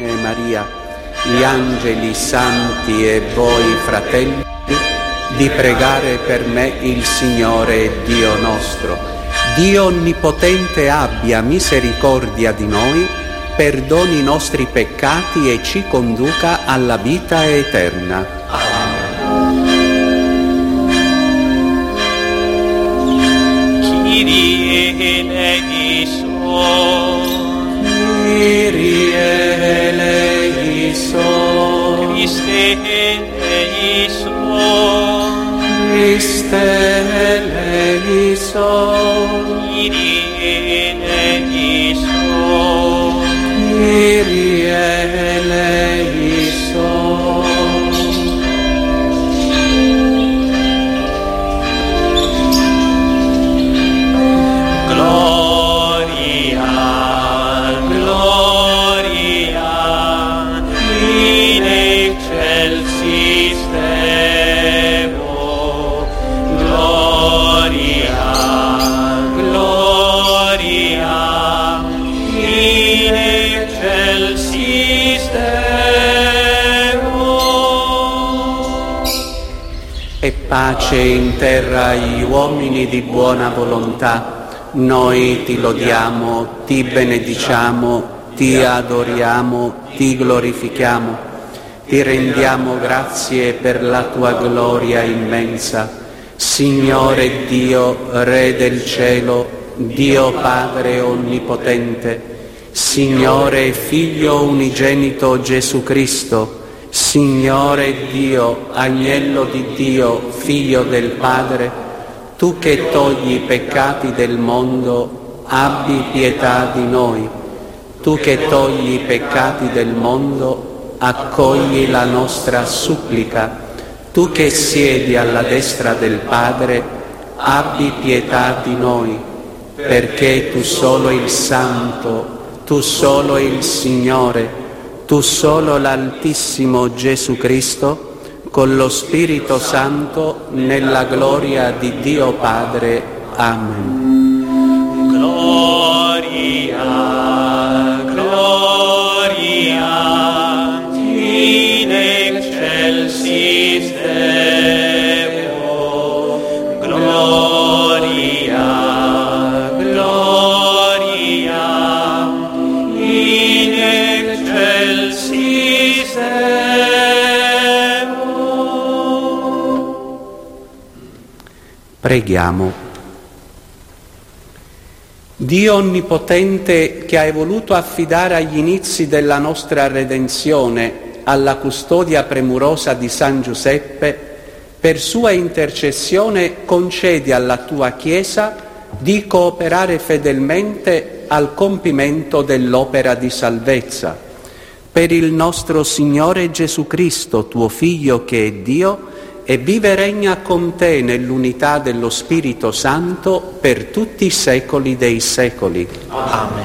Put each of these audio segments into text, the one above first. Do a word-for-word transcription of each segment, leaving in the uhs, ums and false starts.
Vergine Maria, gli angeli santi e voi fratelli, di pregare per me il Signore Dio nostro. Dio Onnipotente abbia misericordia di noi, perdoni i nostri peccati e ci conduca alla vita eterna. Amen. Kyrie eleison, Kyrie eleison, Christe eleison, Christe eleison, Kyrie eleison, Kyrie eleison. Gloria, gloria, in excelsis Deo. Gloria, gloria, in excelsis Deo. E pace in terra agli uomini di buona volontà. Noi ti lodiamo, ti benediciamo, ti adoriamo, ti glorifichiamo. Ti rendiamo grazie per la tua gloria immensa. Signore Dio, Re del cielo, Dio Padre onnipotente, Signore Figlio unigenito Gesù Cristo, Signore Dio, Agnello di Dio, Figlio del Padre, tu che togli i peccati del mondo, abbi pietà di noi. Tu che togli i peccati del mondo, accogli la nostra supplica. Tu che siedi alla destra del Padre, abbi pietà di noi, perché tu solo il Santo, tu solo il Signore, tu solo l'Altissimo Gesù Cristo, con lo Spirito Santo, nella gloria di Dio Padre. Amen. Gloria, gloria, in excelsis Deo. Gloria, gloria, in excelsis Deo. Preghiamo. Dio Onnipotente, che hai voluto affidare agli inizi della nostra redenzione alla custodia premurosa di San Giuseppe, per sua intercessione concedi alla tua Chiesa di cooperare fedelmente al compimento dell'opera di salvezza. Per il nostro Signore Gesù Cristo, tuo Figlio che è Dio, e vive e regna con te nell'unità dello Spirito Santo per tutti i secoli dei secoli. Amen.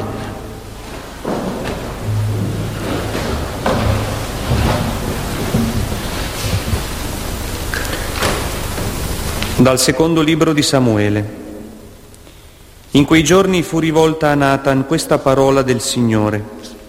Dal secondo libro di Samuele. In quei giorni fu rivolta a Natan questa parola del Signore: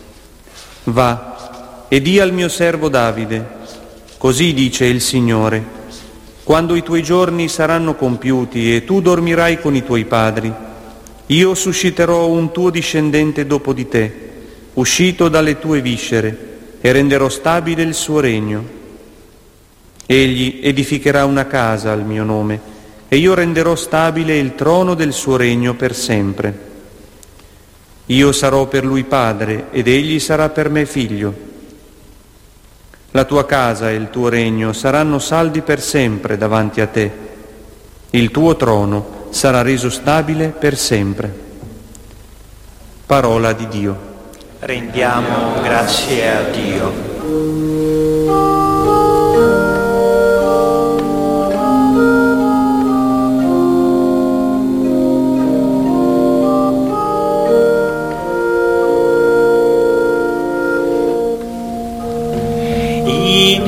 Va e di al mio servo Davide, così dice il Signore: quando i tuoi giorni saranno compiuti e tu dormirai con i tuoi padri, io susciterò un tuo discendente dopo di te, uscito dalle tue viscere, e renderò stabile il suo regno. Egli edificherà una casa al mio nome, e io renderò stabile il trono del suo regno per sempre. Io sarò per lui padre, ed egli sarà per me figlio. La tua casa e il tuo regno saranno saldi per sempre davanti a te. Il tuo trono sarà reso stabile per sempre. Parola di Dio. Rendiamo grazie a Dio. In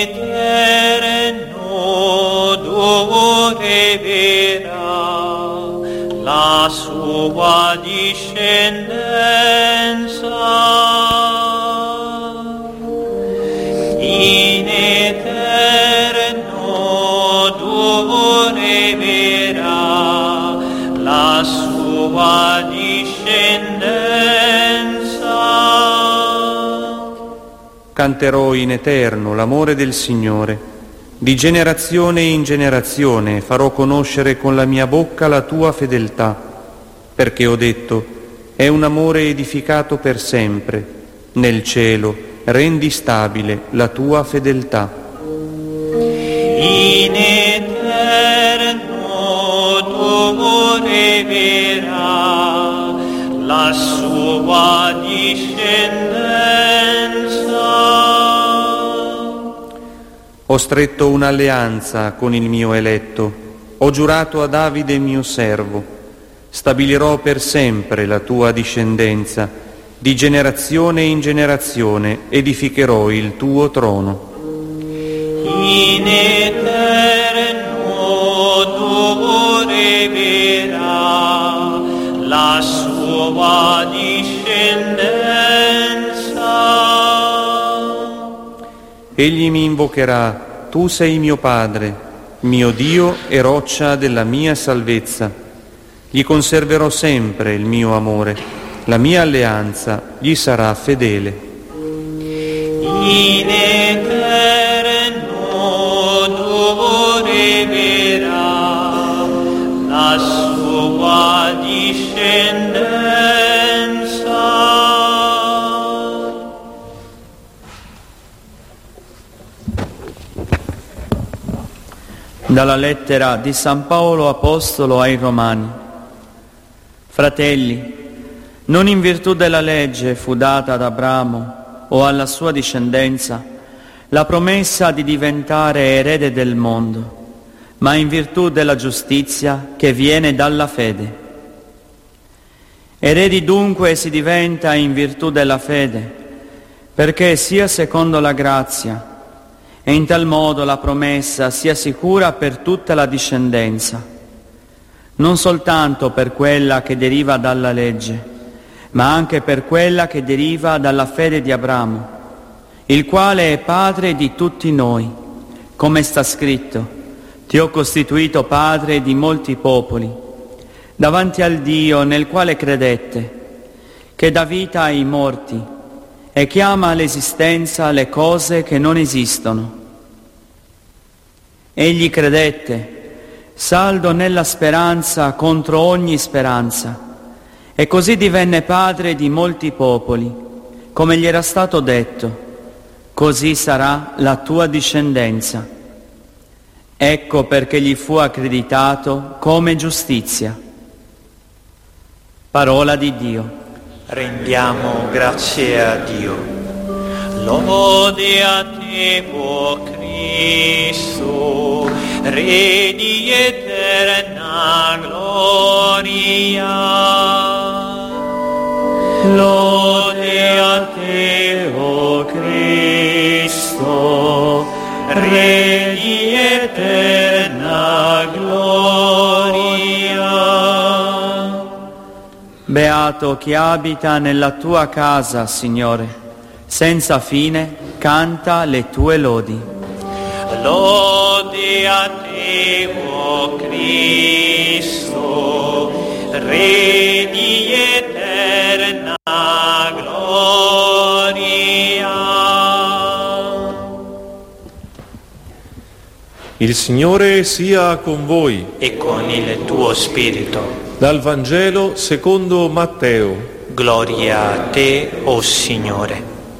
eterno dove verrà la sua discendenza. canterò in eterno l'amore del Signore. Di generazione in generazione farò conoscere con la mia bocca la tua fedeltà, perché ho detto, è un amore edificato per sempre. Nel cielo rendi stabile la tua fedeltà. In eterno tu riverà la sua discendenza. Ho stretto un'alleanza con il mio eletto, ho giurato a Davide mio servo, stabilirò per sempre la tua discendenza, di generazione in generazione edificherò il tuo trono. In eterno tu riverà la sua discendenza. Egli mi invocherà, tu sei mio Padre, mio Dio e roccia della mia salvezza. Gli conserverò sempre il mio amore, la mia alleanza gli sarà fedele. In eterno tu riverà la sua discendenza. Dalla lettera di San Paolo Apostolo ai Romani. Fratelli, non in virtù della legge fu data ad Abramo o alla sua discendenza la promessa di diventare erede del mondo, ma in virtù della giustizia che viene dalla fede. Eredi dunque si diventa in virtù della fede, perché sia secondo la grazia, e in tal modo la promessa sia sicura per tutta la discendenza, non soltanto per quella che deriva dalla legge, ma anche per quella che deriva dalla fede di Abramo, il quale è padre di tutti noi, come sta scritto: ti ho costituito padre di molti popoli, davanti al Dio nel quale credette, che dà vita ai morti e chiama all'esistenza le cose che non esistono. Egli credette, saldo nella speranza contro ogni speranza, e così divenne padre di molti popoli, come gli era stato detto: così sarà la tua discendenza. Ecco perché gli fu accreditato come giustizia. Parola di Dio. Rendiamo grazie a Dio. Lode a te, o Cristo, Re di eterna gloria. Lode a te, o Cristo, Re di eterna gloria. Beato chi abita nella tua casa, Signore, senza fine canta le tue lodi. Lode a te, o Cristo, Re di eterna gloria. Il Signore sia con voi. E con il tuo spirito. Dal Vangelo secondo Matteo. Gloria a te, o Signore.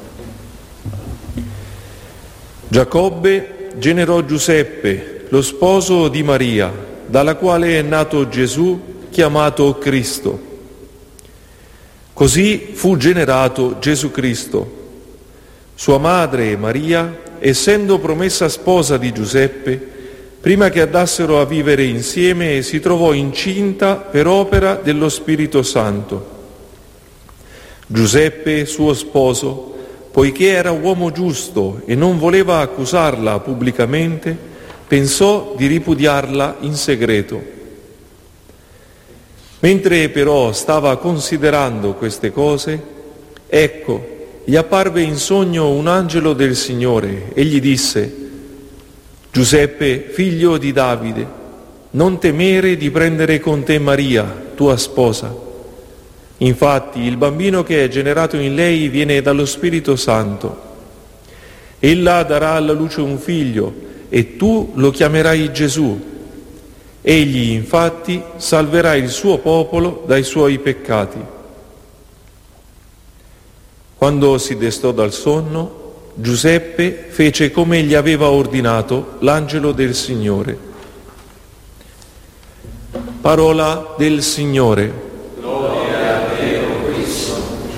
Giacobbe generò Giuseppe, lo sposo di Maria, dalla quale è nato Gesù, chiamato Cristo. Così fu generato Gesù Cristo. Sua madre Maria, essendo promessa sposa di Giuseppe, prima che andassero a vivere insieme, si trovò incinta per opera dello Spirito Santo. Giuseppe, suo sposo, poiché era uomo giusto e non voleva accusarla pubblicamente, pensò di ripudiarla in segreto. Mentre però stava considerando queste cose, ecco, gli apparve in sogno un angelo del Signore e gli disse: Giuseppe, figlio di Davide, non temere di prendere con te Maria, tua sposa. Infatti il bambino che è generato in lei viene dallo Spirito Santo. Ella darà alla luce un figlio e tu lo chiamerai Gesù. Egli infatti salverà il suo popolo dai suoi peccati. Quando si destò dal sonno, Giuseppe fece come gli aveva ordinato l'angelo del Signore. Parola del Signore. Gloria a te, o Cristo.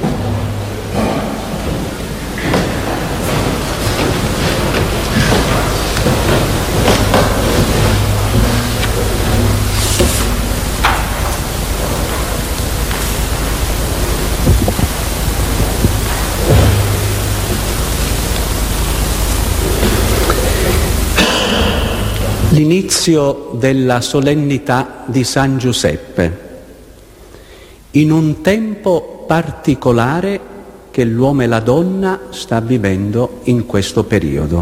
L'inizio della solennità di San Giuseppe, in un tempo particolare che l'uomo e la donna sta vivendo in questo periodo.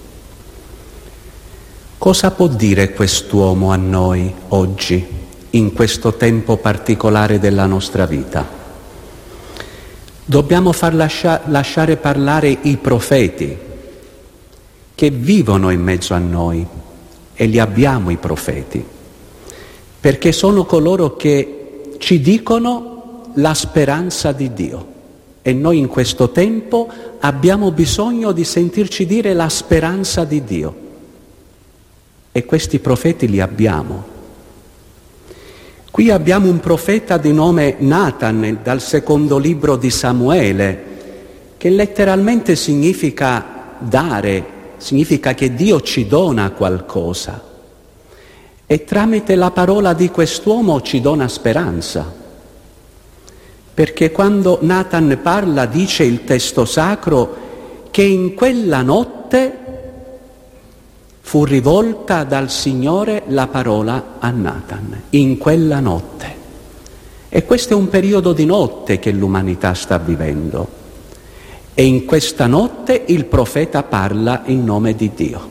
Cosa può dire quest'uomo a noi oggi, in questo tempo particolare della nostra vita? Dobbiamo far lascia- lasciare parlare i profeti che vivono in mezzo a noi. E li abbiamo i profeti, perché sono coloro che ci dicono la speranza di Dio. E noi in questo tempo abbiamo bisogno di sentirci dire la speranza di Dio. E questi profeti li abbiamo. Qui abbiamo un profeta di nome Natan, dal secondo libro di Samuele, che letteralmente significa dare, significa che Dio ci dona qualcosa e tramite la parola di quest'uomo ci dona speranza, perché quando Natan parla, dice il testo sacro, che in quella notte fu rivolta dal Signore la parola a Natan, in quella notte. E questo è un periodo di notte che l'umanità sta vivendo. E in questa notte il profeta parla in nome di Dio.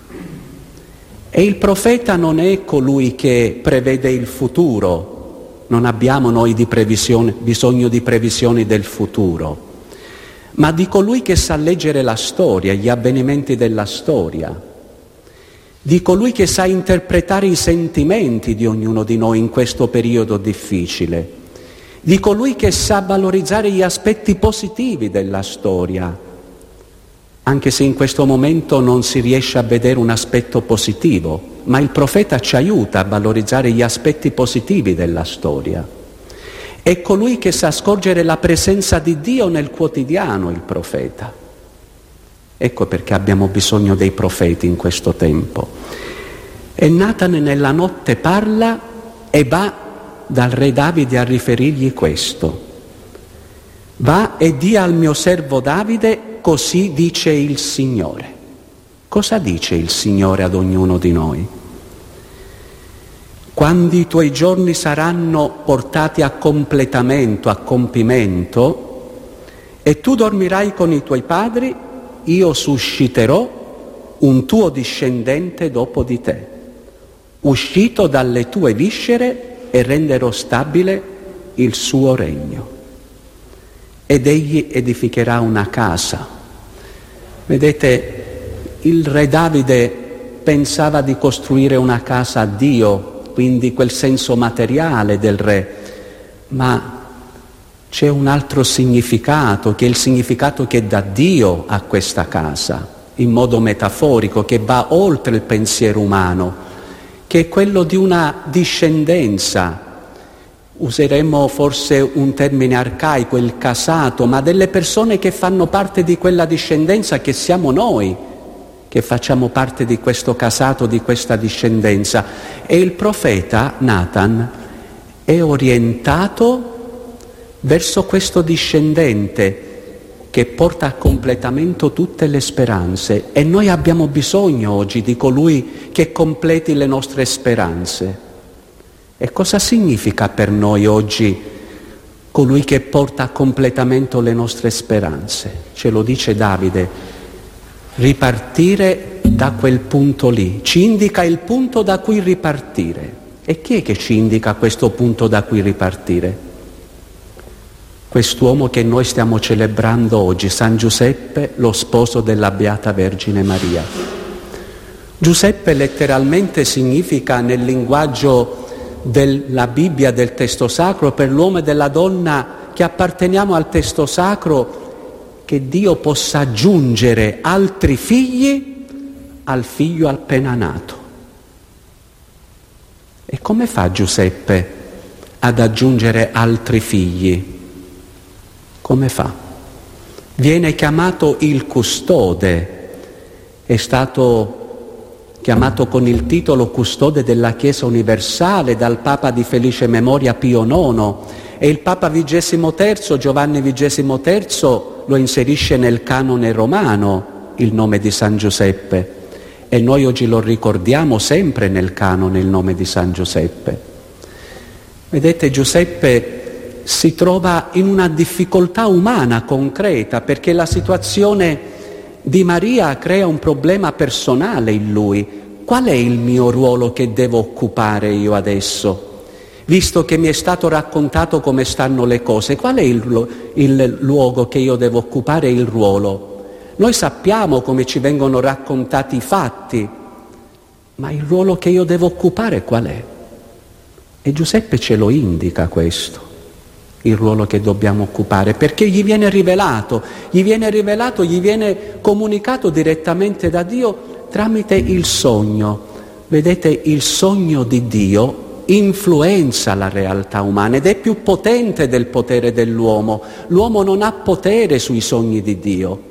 E il profeta non è colui che prevede il futuro, non abbiamo noi di previsione, bisogno di previsioni del futuro, ma di colui che sa leggere la storia, gli avvenimenti della storia, di colui che sa interpretare i sentimenti di ognuno di noi in questo periodo difficile, di colui che sa valorizzare gli aspetti positivi della storia, anche se in questo momento non si riesce a vedere un aspetto positivo, ma il profeta ci aiuta a valorizzare gli aspetti positivi della storia. È colui che sa scorgere la presenza di Dio nel quotidiano, il profeta. Ecco perché abbiamo bisogno dei profeti in questo tempo. E Natan nella notte parla e va dal re Davide a riferirgli questo. Va e dia al mio servo Davide, così dice il Signore. Cosa dice il Signore ad ognuno di noi? Quando i tuoi giorni saranno portati a completamento, a compimento, e tu dormirai con i tuoi padri, io susciterò un tuo discendente dopo di te, uscito dalle tue viscere, e renderò stabile il suo regno. Ed egli edificherà una casa. Vedete, il re Davide pensava di costruire una casa a Dio, quindi quel senso materiale del re, ma c'è un altro significato, che è il significato che dà Dio a questa casa, in modo metaforico, che va oltre il pensiero umano, che è quello di una discendenza, useremmo forse un termine arcaico, il casato, ma delle persone che fanno parte di quella discendenza, che siamo noi, che facciamo parte di questo casato, di questa discendenza. E il profeta Natan è orientato verso questo discendente che porta a completamento tutte le speranze, e noi abbiamo bisogno oggi di colui che completi le nostre speranze. E cosa significa per noi oggi colui che porta a completamento le nostre speranze? Ce lo dice Davide: ripartire da quel punto lì, ci indica il punto da cui ripartire. E chi è che ci indica questo punto da cui ripartire? quest'uomo che noi stiamo celebrando oggi, San Giuseppe, lo sposo della Beata Vergine Maria. Giuseppe letteralmente significa, nel linguaggio della Bibbia, del testo sacro, per l'uomo e della donna che apparteniamo al testo sacro, che Dio possa aggiungere altri figli al figlio appena nato. E come fa Giuseppe ad aggiungere altri figli? Come fa? Viene chiamato il custode, è stato chiamato con il titolo custode della Chiesa universale dal Papa di felice memoria Pio nono, e il Papa vigesimo terzo, Giovanni vigesimo terzo, lo inserisce nel canone romano il nome di San Giuseppe, e noi oggi lo ricordiamo sempre nel canone il nome di San Giuseppe. Vedete, Giuseppe si trova in una difficoltà umana concreta, perché la situazione di Maria crea un problema personale in lui. Qual è il mio ruolo che devo occupare io adesso? Visto che mi è stato raccontato come stanno le cose, qual è il, il luogo che io devo occupare, il ruolo? Noi sappiamo come ci vengono raccontati i fatti, ma il ruolo che io devo occupare qual è? E Giuseppe ce lo indica questo, il ruolo che dobbiamo occupare, perché gli viene rivelato, gli viene rivelato, gli viene comunicato direttamente da Dio tramite il sogno. Vedete, il sogno di Dio influenza la realtà umana ed è più potente del potere dell'uomo. L'uomo non ha potere sui sogni di Dio,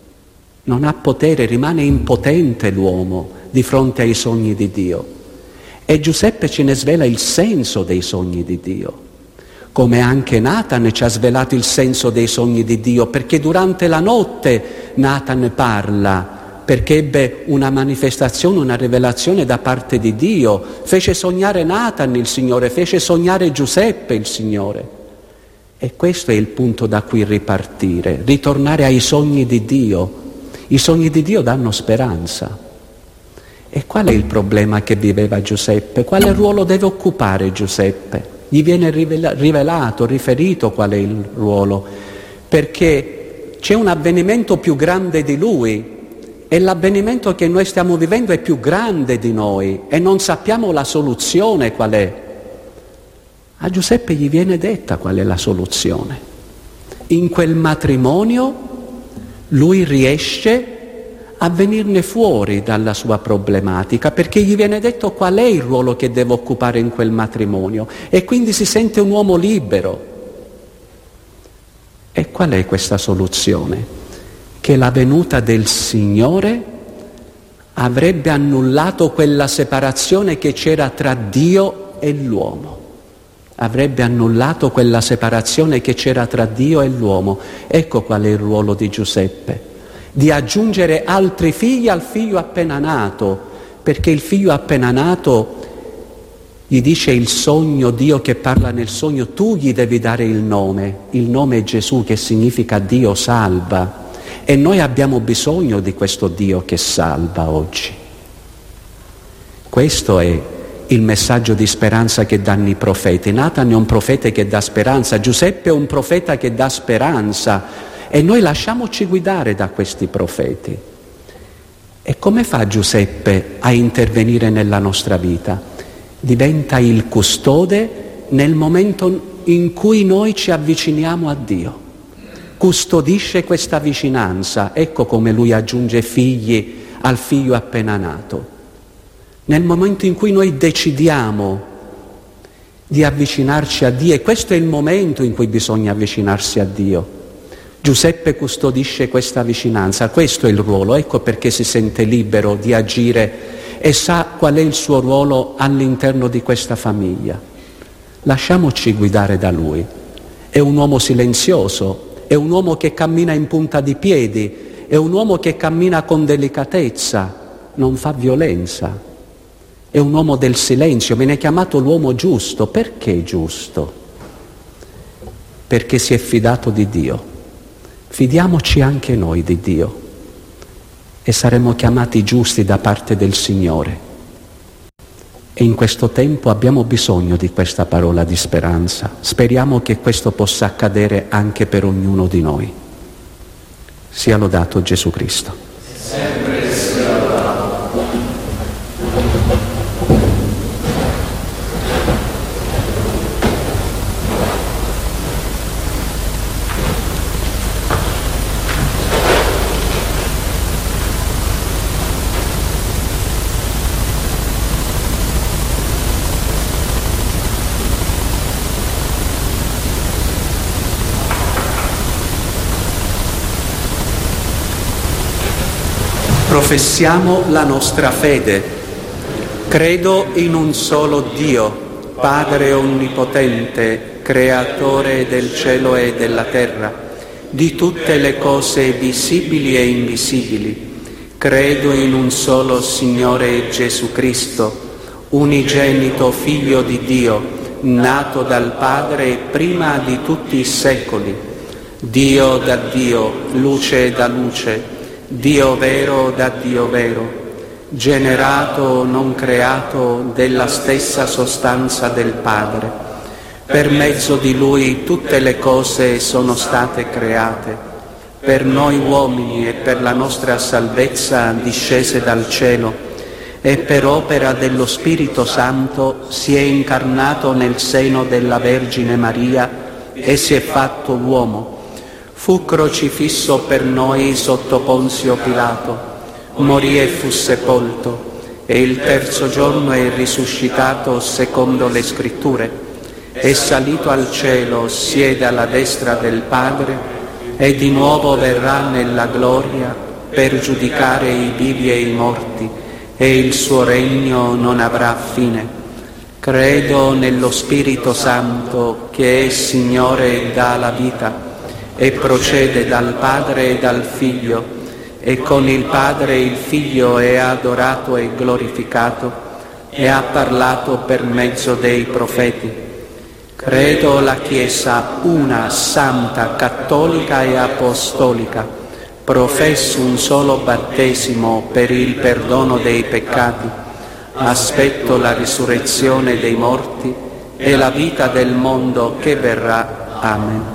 non ha potere, rimane impotente l'uomo di fronte ai sogni di Dio. E Giuseppe ce ne svela il senso dei sogni di Dio, come anche Nathan ci ha svelato il senso dei sogni di Dio, perché durante la notte Nathan parla, perché ebbe una manifestazione, una rivelazione da parte di Dio, fece sognare Nathan il Signore, fece sognare Giuseppe il Signore. E questo è il punto da cui ripartire, ritornare ai sogni di Dio. I sogni di Dio danno speranza. E qual è il problema che viveva Giuseppe? Quale ruolo deve occupare Giuseppe? Gli viene rivelato, riferito qual è il ruolo, perché c'è un avvenimento più grande di lui e l'avvenimento che noi stiamo vivendo è più grande di noi e non sappiamo la soluzione qual è. A Giuseppe gli viene detta qual è la soluzione. In quel matrimonio lui riesce a venirne fuori dalla sua problematica, perché gli viene detto qual è il ruolo che deve occupare in quel matrimonio e quindi si sente un uomo libero. E qual è questa soluzione? Che la venuta del Signore avrebbe annullato quella separazione che c'era tra Dio e l'uomo. Avrebbe annullato quella separazione che c'era tra Dio e l'uomo. Ecco qual è il ruolo di Giuseppe: di aggiungere altri figli al figlio appena nato, perché il figlio appena nato gli dice il sogno, Dio che parla nel sogno, tu gli devi dare il nome, il nome è Gesù, che significa Dio salva, e noi abbiamo bisogno di questo Dio che salva oggi. Questo è il messaggio di speranza che danno i profeti. Nathan è un profeta che dà speranza, Giuseppe è un profeta che dà speranza, e noi lasciamoci guidare da questi profeti. E come fa Giuseppe a intervenire nella nostra vita? Diventa il custode nel momento in cui noi ci avviciniamo a Dio. Custodisce questa vicinanza. Ecco come lui aggiunge figli al figlio appena nato. Nel momento in cui noi decidiamo di avvicinarci a Dio, e questo è il momento in cui bisogna avvicinarsi a Dio, Giuseppe custodisce questa vicinanza, questo è il ruolo, ecco perché si sente libero di agire e sa qual è il suo ruolo all'interno di questa famiglia. Lasciamoci guidare da lui. È un uomo silenzioso, è un uomo che cammina in punta di piedi, è un uomo che cammina con delicatezza, non fa violenza, è un uomo del silenzio, viene chiamato l'uomo giusto. Perché giusto? Perché si è fidato di Dio. Fidiamoci anche noi di Dio e saremo chiamati giusti da parte del Signore. E in questo tempo abbiamo bisogno di questa parola di speranza. Speriamo che questo possa accadere anche per ognuno di noi. Sia lodato Gesù Cristo. Sempre sia lodato. Professiamo la nostra fede. Credo in un solo Dio, Padre Onnipotente, Creatore del cielo e della terra, di tutte le cose visibili e invisibili. Credo in un solo Signore Gesù Cristo, unigenito Figlio di Dio, nato dal Padre prima di tutti i secoli, Dio da Dio, luce da luce, Dio vero da Dio vero, generato, non creato, della stessa sostanza del Padre. Per mezzo di Lui tutte le cose sono state create. Per noi uomini e per la nostra salvezza discese dal cielo e per opera dello Spirito Santo si è incarnato nel seno della Vergine Maria e si è fatto uomo. Fu crocifisso per noi sotto Ponzio Pilato, morì e fu sepolto, e il terzo giorno è risuscitato secondo le Scritture, è salito al cielo, siede alla destra del Padre, e di nuovo verrà nella gloria per giudicare i vivi e i morti, e il suo regno non avrà fine. Credo nello Spirito Santo, che è Signore e dà la vita, e procede dal Padre e dal Figlio, e con il Padre e il Figlio è adorato e glorificato, e ha parlato per mezzo dei profeti. Credo la Chiesa una, santa, cattolica e apostolica, professo un solo battesimo per il perdono dei peccati, aspetto la risurrezione dei morti e la vita del mondo che verrà. Amen.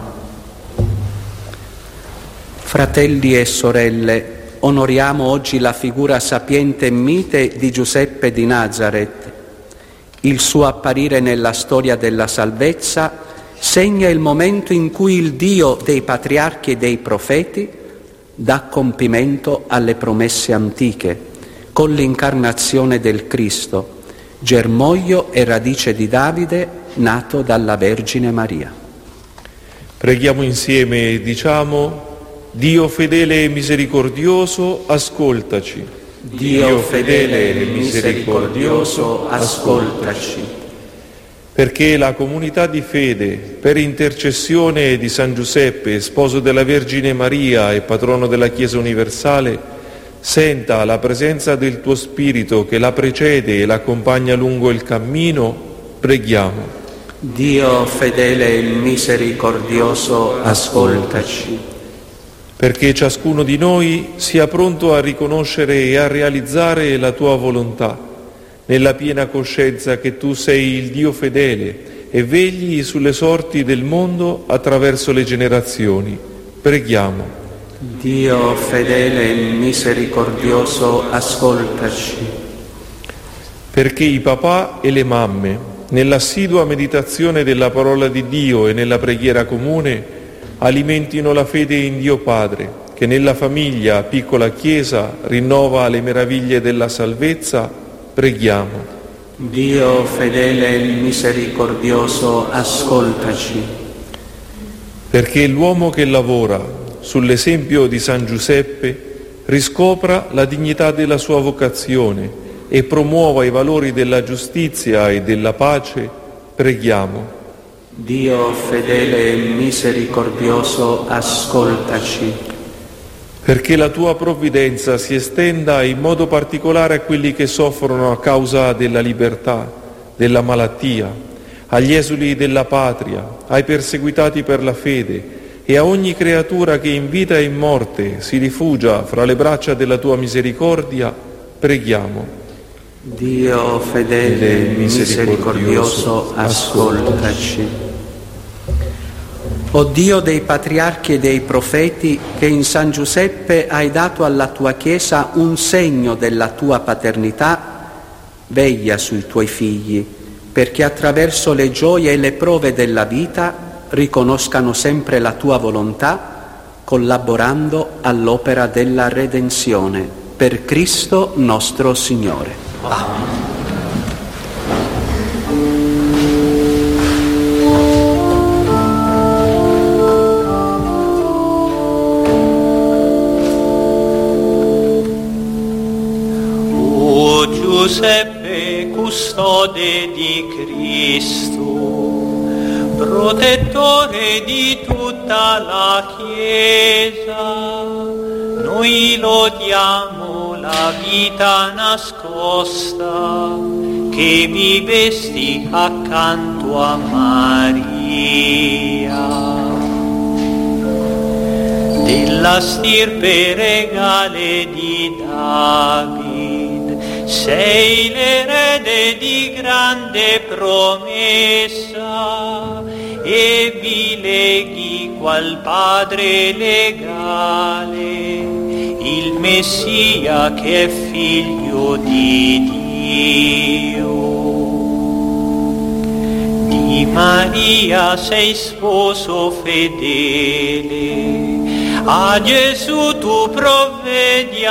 Fratelli e sorelle, onoriamo oggi la figura sapiente e mite di Giuseppe di Nazaret. Il suo apparire nella storia della salvezza segna il momento in cui il Dio dei patriarchi e dei profeti dà compimento alle promesse antiche con l'incarnazione del Cristo, germoglio e radice di Davide, nato dalla Vergine Maria. Preghiamo insieme e diciamo: Dio fedele e misericordioso, ascoltaci. Dio fedele e misericordioso, ascoltaci. Perché la comunità di fede, per intercessione di San Giuseppe, sposo della Vergine Maria e patrono della Chiesa universale, senta la presenza del tuo Spirito che la precede e l'accompagna lungo il cammino, preghiamo. Dio fedele e misericordioso, ascoltaci. Perché ciascuno di noi sia pronto a riconoscere e a realizzare la tua volontà, nella piena coscienza che tu sei il Dio fedele e vegli sulle sorti del mondo attraverso le generazioni. Preghiamo. Dio fedele e misericordioso, ascoltaci. Perché i papà e le mamme, nell'assidua meditazione della parola di Dio e nella preghiera comune, alimentino la fede in Dio Padre, che nella famiglia, piccola Chiesa, rinnova le meraviglie della salvezza, preghiamo. Dio fedele e misericordioso, ascoltaci. Perché l'uomo che lavora, sull'esempio di San Giuseppe, riscopra la dignità della sua vocazione e promuova i valori della giustizia e della pace, preghiamo. Dio fedele e misericordioso, ascoltaci. Perché la tua provvidenza si estenda in modo particolare a quelli che soffrono a causa della libertà, della malattia, agli esuli della patria, ai perseguitati per la fede e a ogni creatura che in vita e in morte si rifugia fra le braccia della tua misericordia, preghiamo. Dio fedele e misericordioso, ascoltaci. O Dio dei patriarchi e dei profeti, che in San Giuseppe hai dato alla tua Chiesa un segno della tua paternità, veglia sui tuoi figli, perché attraverso le gioie e le prove della vita riconoscano sempre la tua volontà, collaborando all'opera della redenzione. Per Cristo nostro Signore. Amen. O Giuseppe, custode di Cristo, protettore di tutta la Chiesa, noi lodiamo la vita nascosta che vivesti accanto a Maria. Della stirpe regale di David, sei l'erede di grande promessa e vi leghi qual padre legale il Messia che è figlio di Dio. Di Maria sei sposo fedele, a Gesù tu provvedi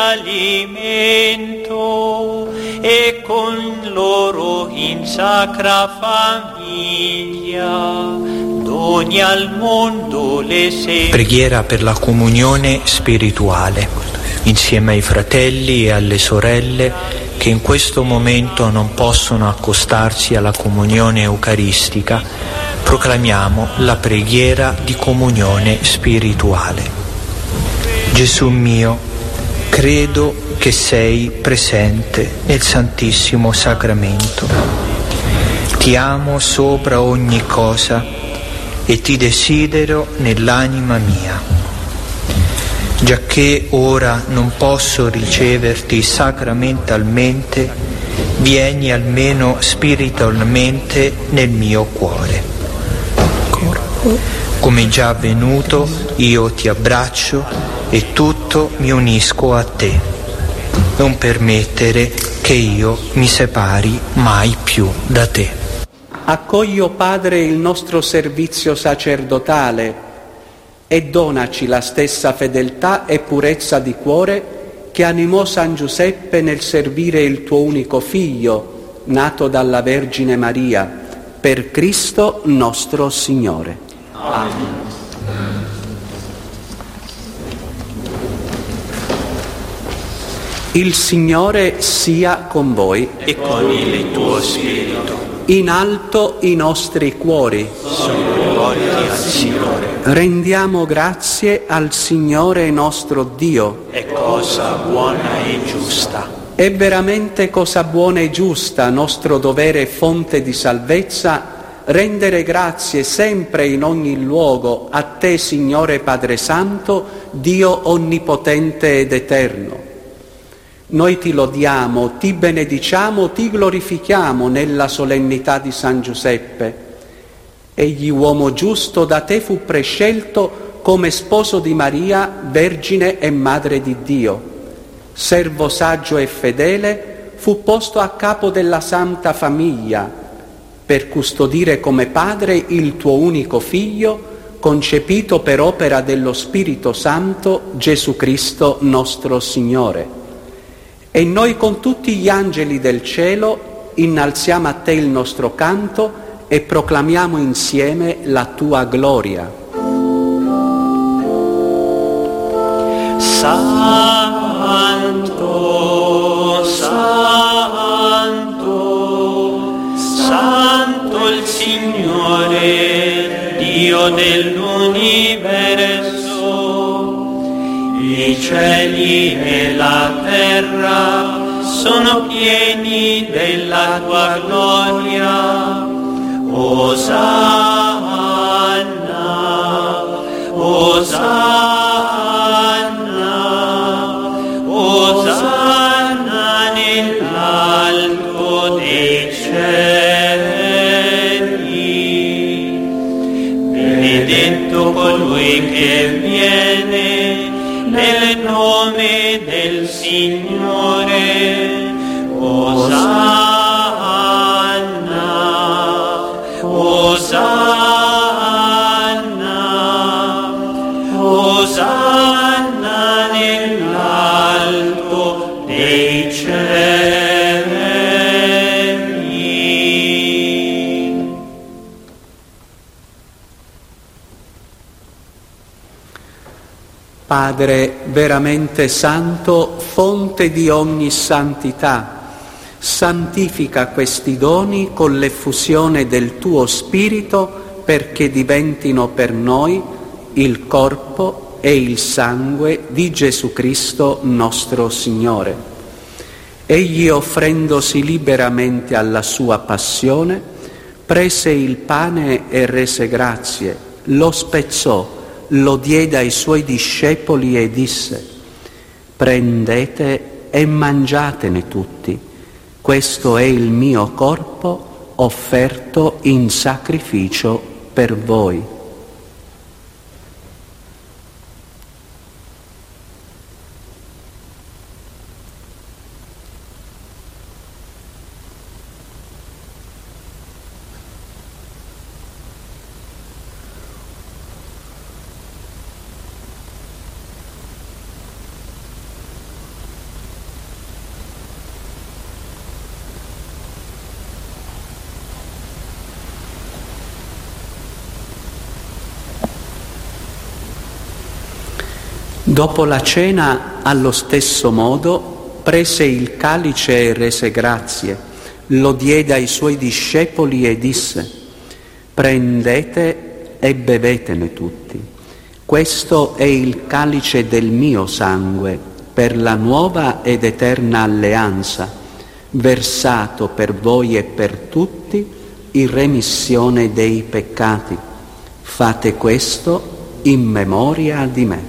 alimento e con loro in sacra famiglia doni al mondo le sei. Preghiera per la comunione spirituale. Insieme ai fratelli e alle sorelle che in questo momento non possono accostarsi alla comunione eucaristica, proclamiamo la preghiera di comunione spirituale. Gesù mio, credo che sei presente nel Santissimo Sacramento. Ti amo sopra ogni cosa e ti desidero nell'anima mia. Giacché ora non posso riceverti sacramentalmente, vieni almeno spiritualmente nel mio cuore. Come già avvenuto, io ti abbraccio e tutto mi unisco a te. Non permettere che io mi separi mai più da te. Accogli, o Padre, il nostro servizio sacerdotale e donaci la stessa fedeltà e purezza di cuore che animò San Giuseppe nel servire il tuo unico Figlio, nato dalla Vergine Maria, per Cristo nostro Signore. Amen. Il Signore sia con voi e con il tuo spirito. In alto i nostri cuori. Sono rivolti al Signore. Rendiamo grazie al Signore nostro Dio. È cosa buona e giusta. È veramente cosa buona e giusta, nostro dovere e fonte di salvezza, rendere grazie sempre in ogni luogo a te, Signore Padre Santo, Dio onnipotente ed eterno. Noi ti lodiamo, ti benediciamo, ti glorifichiamo nella solennità di San Giuseppe. Egli, uomo giusto, da te fu prescelto come sposo di Maria, Vergine e Madre di Dio. Servo saggio e fedele, fu posto a capo della Santa Famiglia, per custodire come padre il tuo unico Figlio, concepito per opera dello Spirito Santo, Gesù Cristo nostro Signore. E noi con tutti gli angeli del cielo innalziamo a te il nostro canto e proclamiamo insieme la tua gloria. Santo, Santo, Santo il Signore, Dio dell'universo. I cieli e la terra sono pieni della tua gloria. Osanna, Osanna, Osanna nell'alto. che viene nel nome del Signore. Osanna, Osanna, Osanna nell'alto dei cieli. Padre veramente santo, fonte di ogni santità, santifica questi doni con l'effusione del tuo Spirito perché diventino per noi il corpo e il sangue di Gesù Cristo nostro Signore. Egli, offrendosi liberamente alla sua passione, prese il pane e rese grazie, lo spezzò, lo diede ai suoi discepoli e disse: prendete e mangiatene tutti, questo è il mio corpo offerto in sacrificio per voi. Dopo la cena, allo stesso modo, prese il calice e rese grazie, lo diede ai suoi discepoli e disse: prendete e bevetene tutti, questo è il calice del mio sangue, per la nuova ed eterna alleanza, versato per voi e per tutti in remissione dei peccati. Fate questo in memoria di me.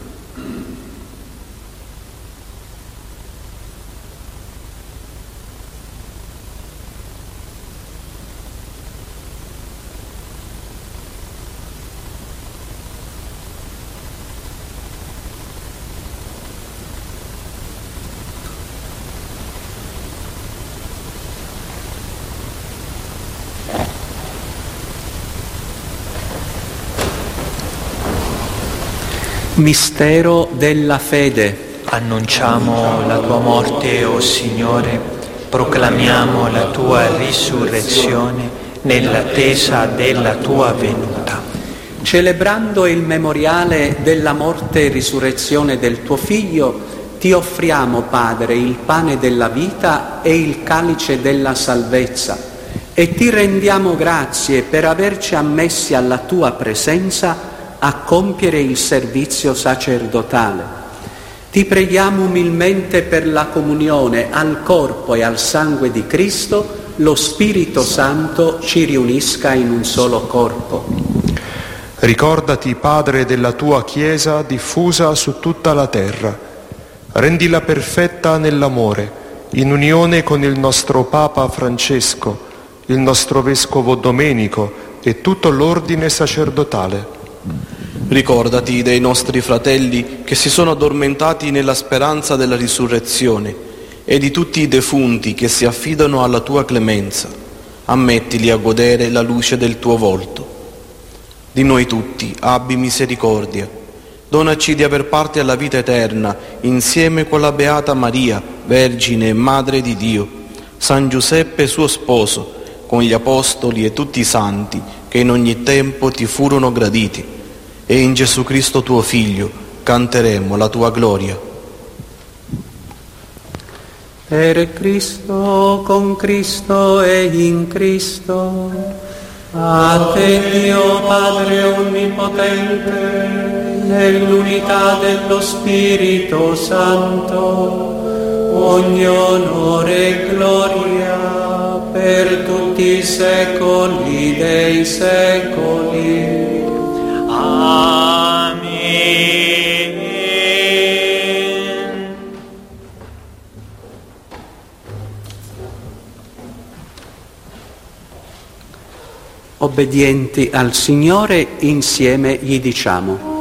Mistero della fede. Annunciamo la tua morte, o Signore, proclamiamo la tua risurrezione nell'attesa della tua venuta. Celebrando il memoriale della morte e risurrezione del tuo Figlio, ti offriamo, Padre, il pane della vita e il calice della salvezza, e ti rendiamo grazie per averci ammessi alla tua presenza a compiere il servizio sacerdotale. Ti preghiamo umilmente per la comunione al corpo e al sangue di Cristo, lo Spirito Santo ci riunisca in un solo corpo. Ricordati, Padre, della tua Chiesa diffusa su tutta la terra. Rendila perfetta nell'amore, in unione con il nostro Papa Francesco, il nostro Vescovo Domenico e tutto l'ordine sacerdotale. Ricordati dei nostri fratelli che si sono addormentati nella speranza della risurrezione e di tutti i defunti che si affidano alla tua clemenza. Ammettili a godere la luce del tuo volto. Di noi tutti abbi misericordia. Donaci di aver parte alla vita eterna insieme con la Beata Maria, Vergine e Madre di Dio, San Giuseppe suo sposo, con gli Apostoli e tutti i santi che in ogni tempo ti furono graditi. E in Gesù Cristo tuo Figlio canteremo la tua gloria. Per Cristo, con Cristo e in Cristo, a te Dio Padre Onnipotente, nell'unità dello Spirito Santo, ogni onore e gloria per tutti i secoli dei secoli. Amen. Obbedienti al Signore, insieme gli diciamo: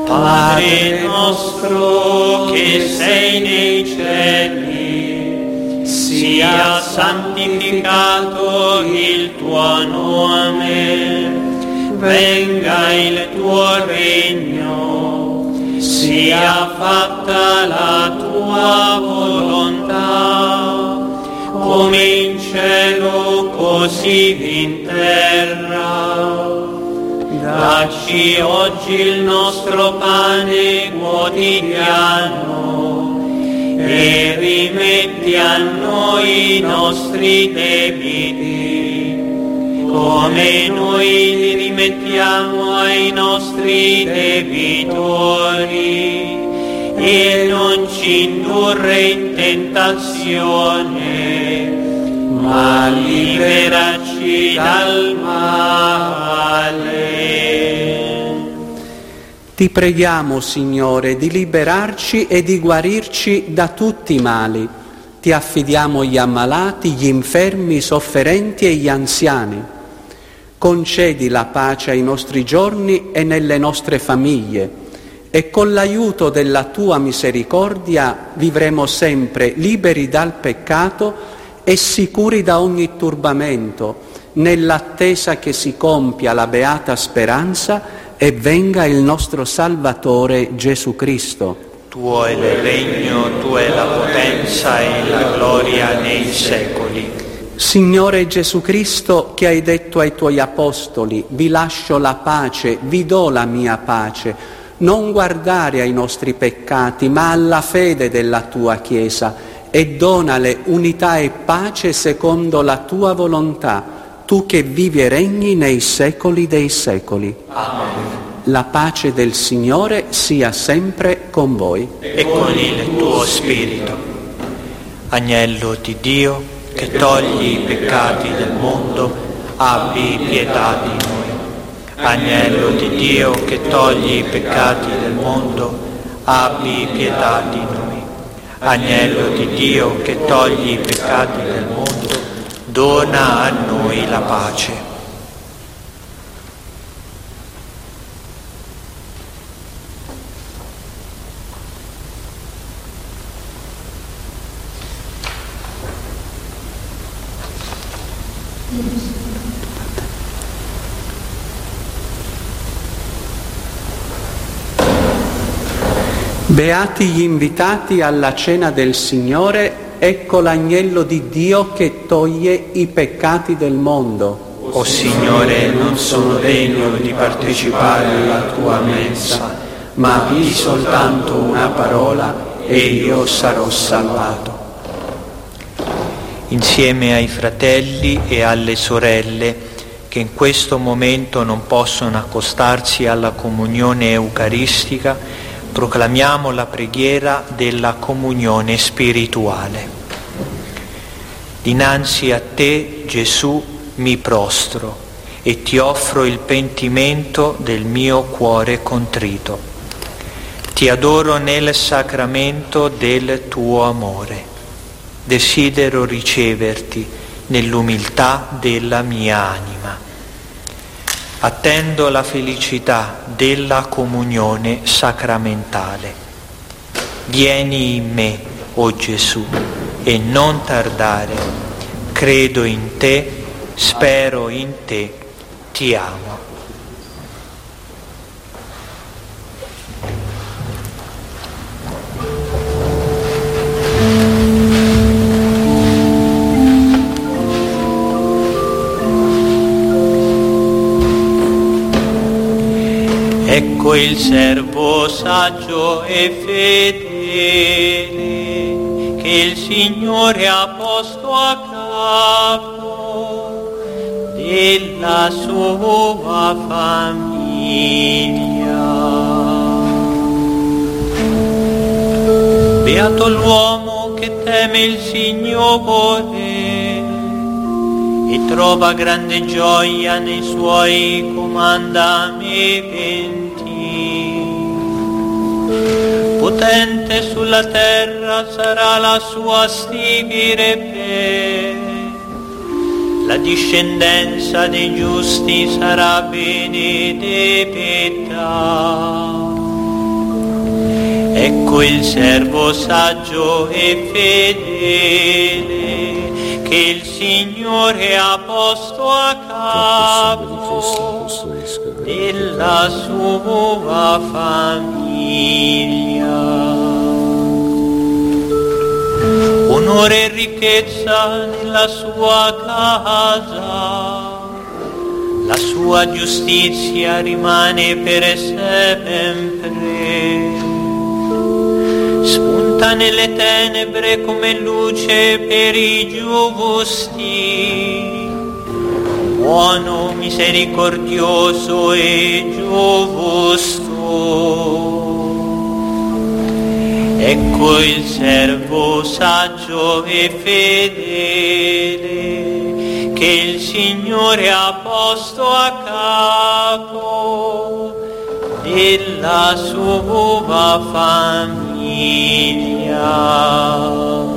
Padre nostro che sei nei cieli, sia santificato il tuo nome, venga il tuo regno, sia fatta la tua volontà, come in cielo così in terra. Dacci oggi il nostro pane quotidiano e rimetti a noi i nostri debiti, come noi li rimettiamo ai nostri debitori, e non ci indurre in tentazione, ma liberaci dal male. Ti preghiamo, Signore, di liberarci e di guarirci da tutti i mali. Ti affidiamo gli ammalati, gli infermi, i sofferenti e gli anziani. Concedi la pace ai nostri giorni e nelle nostre famiglie, e con l'aiuto della tua misericordia vivremo sempre liberi dal peccato e sicuri da ogni turbamento, nell'attesa che si compia la beata speranza e venga il nostro Salvatore Gesù Cristo. Tuo è il regno, tua è la potenza e la gloria nei secoli. Signore Gesù Cristo, che hai detto ai tuoi apostoli: vi lascio la pace, vi do la mia pace, non guardare ai nostri peccati, ma alla fede della tua Chiesa, e donale unità e pace secondo la tua volontà, tu che vivi e regni nei secoli dei secoli. Amen. La pace del Signore sia sempre con voi. E con il tuo spirito. Agnello di Dio, che togli i peccati del mondo, abbi pietà di noi. Agnello di Dio, che togli i peccati del mondo, abbi pietà di noi. Agnello di Dio, che togli i peccati del mondo, dona a noi la pace. Beati gli invitati alla cena del Signore. Ecco l'agnello di Dio che toglie i peccati del mondo. O Signore, non sono degno di partecipare alla tua mensa, ma di soltanto una parola e io sarò salvato. Insieme ai fratelli e alle sorelle che in questo momento non possono accostarsi alla comunione eucaristica, proclamiamo la preghiera della comunione spirituale. Dinanzi a te, Gesù, mi prostro e ti offro il pentimento del mio cuore contrito. Ti adoro nel sacramento del tuo amore. Desidero riceverti nell'umiltà della mia anima. Attendo la felicità della comunione sacramentale. Vieni in me, o Gesù, e non tardare. Credo in te, spero in te, ti amo. Ecco il servo saggio e fedele che il Signore ha posto a capo della sua famiglia. Beato l'uomo che teme il Signore e trova grande gioia nei suoi comandamenti. Potente sulla terra sarà la sua stirpe, la discendenza dei giusti sarà benedetta. Ecco il servo saggio e fedele che il Signore ha posto a capo della sua famiglia. Onore e ricchezza nella sua casa, la sua giustizia rimane per sempre. Spunta nelle tenebre come luce per i giusti, buono, misericordioso e giusto. Ecco il servo saggio e fedele che il Signore ha posto a capo della sua famiglia.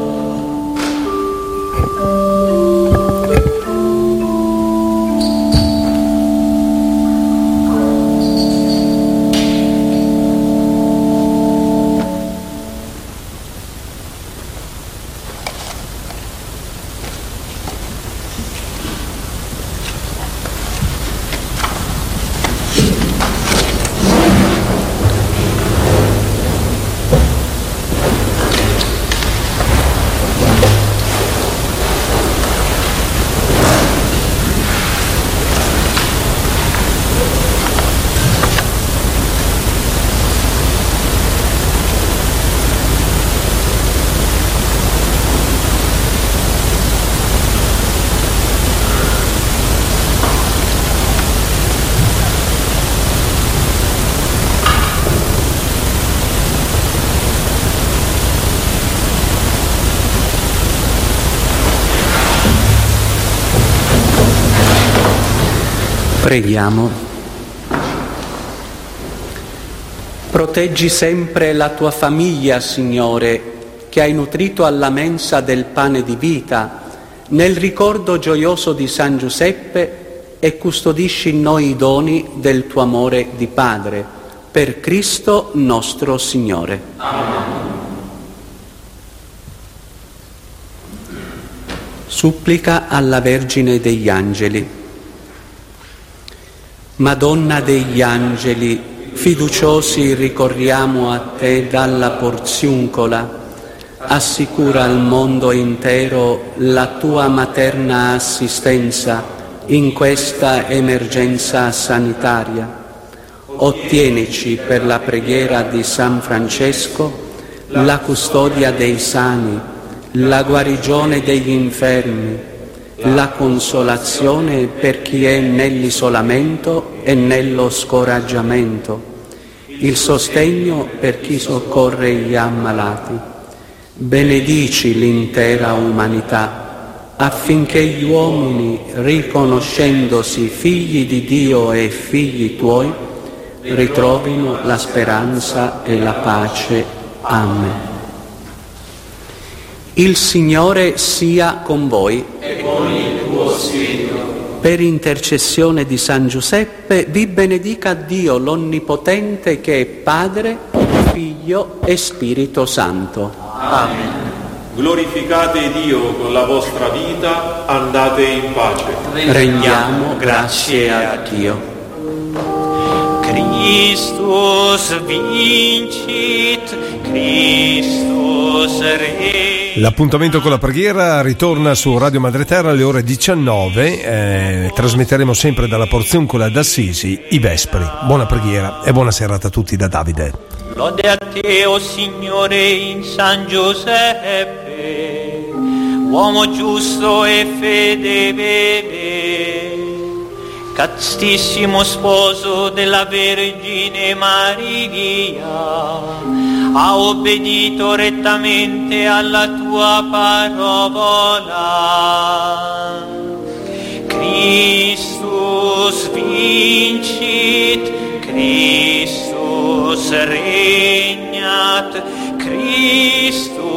Preghiamo. Proteggi sempre la tua famiglia, Signore, che hai nutrito alla mensa del pane di vita, nel ricordo gioioso di San Giuseppe, e custodisci in noi i doni del tuo amore di Padre, per Cristo nostro Signore. Amen. Supplica alla Vergine degli Angeli. Madonna degli Angeli, fiduciosi ricorriamo a te dalla porziuncola, assicura al mondo intero la tua materna assistenza in questa emergenza sanitaria. Ottienici per la preghiera di San Francesco la custodia dei sani, la guarigione degli infermi, la consolazione per chi è nell'isolamento e nello scoraggiamento, il sostegno per chi soccorre gli ammalati. Benedici l'intera umanità, affinché gli uomini, riconoscendosi figli di Dio e figli tuoi, ritrovino la speranza e la pace. Amen. Il Signore sia con voi. E con il tuo spirito. Per intercessione di San Giuseppe vi benedica Dio l'Onnipotente, che è Padre, Figlio e Spirito Santo. Amen. Glorificate Dio con la vostra vita, andate in pace. Rendiamo grazie a Dio. Christus vincit, Christus re. L'appuntamento con la preghiera ritorna su Radio Madre Terra alle ore diciannove. Eh, trasmetteremo sempre dalla Porziuncola d'Assisi i Vespri. Buona preghiera e buona serata a tutti da Davide. Lode a te, o Signore, in San Giuseppe, uomo giusto e fedele, castissimo sposo della Vergine Maria, ha obbedito rettamente alla tua parola. Christus vincit, Christus regnat, Christus